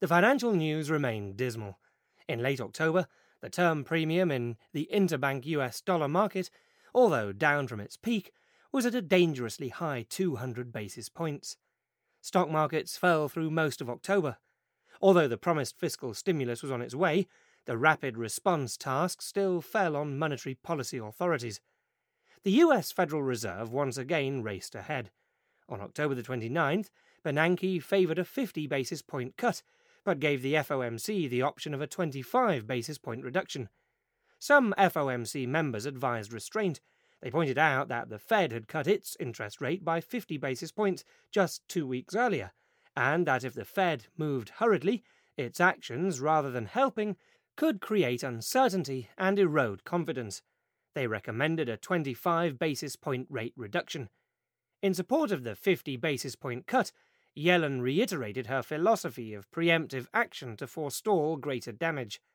The financial news remained dismal. In late October, the term premium in the interbank US dollar market, although down from its peak, was at a dangerously high 200 basis points. Stock markets fell through most of October. Although the promised fiscal stimulus was on its way, the rapid response task still fell on monetary policy authorities. The US Federal Reserve once again raced ahead. On October the 29th, Bernanke favoured a 50 basis point cut, but gave the FOMC the option of a 25 basis point reduction. Some FOMC members advised restraint. They pointed out that the Fed had cut its interest rate by 50 basis points just 2 weeks earlier, and that if the Fed moved hurriedly, its actions, rather than helping, could create uncertainty and erode confidence. They recommended a 25 basis point rate reduction. In support of the 50 basis point cut, Yellen reiterated her philosophy of preemptive action to forestall greater damage.